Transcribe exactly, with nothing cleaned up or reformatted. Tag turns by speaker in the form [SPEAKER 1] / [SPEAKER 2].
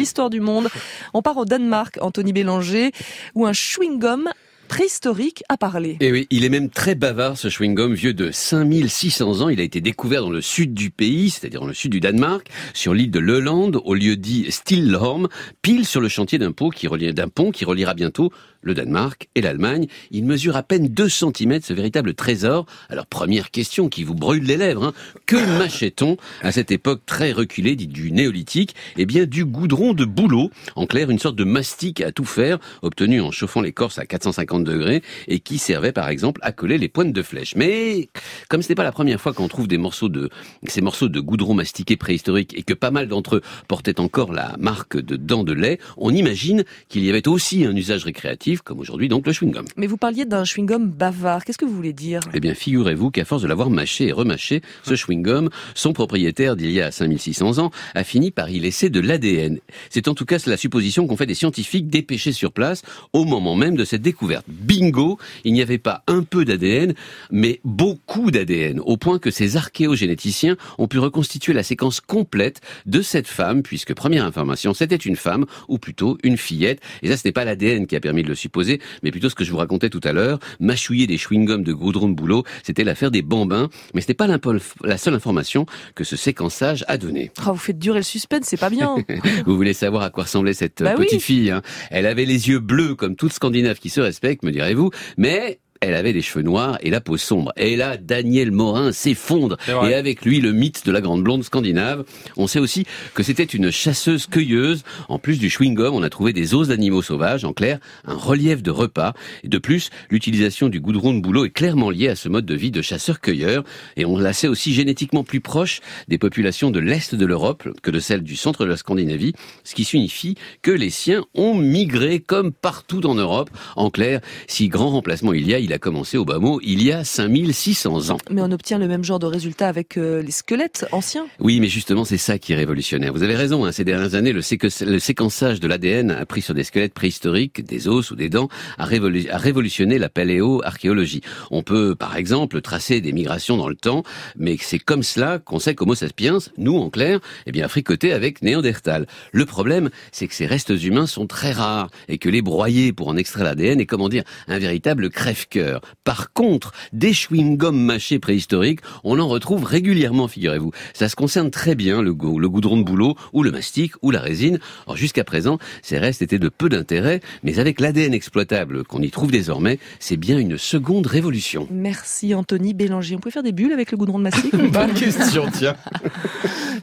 [SPEAKER 1] l'histoire du monde. On part au Danemark, Anthony Bélanger, où un chewing-gum préhistorique a parlé.
[SPEAKER 2] Et oui, il est même très bavard, ce chewing-gum, vieux de cinq mille six cents ans. Il a été découvert dans le sud du pays, c'est-à-dire dans le sud du Danemark, sur l'île de Lolland, au lieu dit Stillorm, pile sur le chantier d'un pont qui relie, d'un pont qui reliera bientôt le Danemark et l'Allemagne. Il mesure à peine deux centimètres, ce véritable trésor. Alors, première question qui vous brûle les lèvres, hein. Que mâchait-on à cette époque très reculée, dite du néolithique? Eh bien, du goudron de bouleau. En clair, une sorte de mastic à tout faire, obtenu en chauffant l'écorce à quatre cent cinquante degrés, et qui servait, par exemple, à coller les pointes de flèche. Mais, comme ce n'est pas la première fois qu'on trouve des morceaux de, ces morceaux de goudron mastiqué préhistorique, et que pas mal d'entre eux portaient encore la marque de dents de lait, on imagine qu'il y avait aussi un usage récréatif, comme aujourd'hui donc le chewing-gum.
[SPEAKER 1] Mais vous parliez d'un chewing-gum bavard, qu'est-ce que vous voulez dire?
[SPEAKER 2] Eh bien, figurez-vous qu'à force de l'avoir mâché et remâché, ce chewing-gum, son propriétaire d'il y a cinq mille six cents ans, a fini par y laisser de l'A D N. C'est en tout cas la supposition qu'ont fait des scientifiques dépêchés sur place au moment même de cette découverte. Bingo, il n'y avait pas un peu d'A D N, mais beaucoup d'A D N, au point que ces archéogénéticiens ont pu reconstituer la séquence complète de cette femme, puisque première information, c'était une femme, ou plutôt une fillette, et ça ce n'est pas l'A D N qui a permis de le supposer, mais plutôt ce que je vous racontais tout à l'heure, mâchouiller des chewing-gums de goudron de bouleau, c'était l'affaire des bambins, mais ce n'est pas la seule information que ce séquençage a donnée.
[SPEAKER 1] Oh, vous faites durer le suspense, c'est pas bien.
[SPEAKER 2] Vous voulez savoir à quoi ressemblait cette
[SPEAKER 1] bah
[SPEAKER 2] petite
[SPEAKER 1] oui.
[SPEAKER 2] fille, hein. Elle avait les yeux bleus comme toute Scandinave qui se respecte, me direz-vous, mais elle avait les cheveux noirs et la peau sombre. Et là, Daniel Morin s'effondre. Et avec lui, le mythe de la grande blonde scandinave. On sait aussi que c'était une chasseuse-cueilleuse. En plus du chewing-gum, on a trouvé des os d'animaux sauvages. En clair, un relief de repas. Et de plus, l'utilisation du goudron de bouleau est clairement liée à ce mode de vie de chasseur-cueilleur. Et on la sait aussi génétiquement plus proche des populations de l'Est de l'Europe que de celles du centre de la Scandinavie. Ce qui signifie que les siens ont migré comme partout en Europe. En clair, si grand remplacement il y a, il a commencé au bas mot il y a cinq mille six cents ans.
[SPEAKER 1] Mais on obtient le même genre de résultat avec euh, les squelettes anciens.
[SPEAKER 2] Oui, mais justement, c'est ça qui est révolutionnaire. Vous avez raison, hein, ces dernières années, le, séque- le séquençage de l'A D N appris sur des squelettes préhistoriques, des os ou des dents, a, révolu- a révolutionné la paléo-archéologie. On peut, par exemple, tracer des migrations dans le temps, mais c'est comme cela qu'on sait qu'Homo sapiens, nous en clair, eh bien, a fricoté avec Néandertal. Le problème, c'est que ces restes humains sont très rares et que les broyer pour en extraire l'A D N est, comment dire, un véritable crève-cœur. Par contre, des chewing-gums mâchés préhistoriques, on en retrouve régulièrement, figurez-vous. Ça se concerne très bien le, go- le goudron de bouleau, ou le mastic, ou la résine. Or, jusqu'à présent, ces restes étaient de peu d'intérêt, mais avec l'A D N exploitable qu'on y trouve désormais, c'est bien une seconde révolution.
[SPEAKER 1] Merci Anthony Bélanger. On peut faire des bulles avec le goudron de mastic ou pas?
[SPEAKER 3] Bonne question, tiens.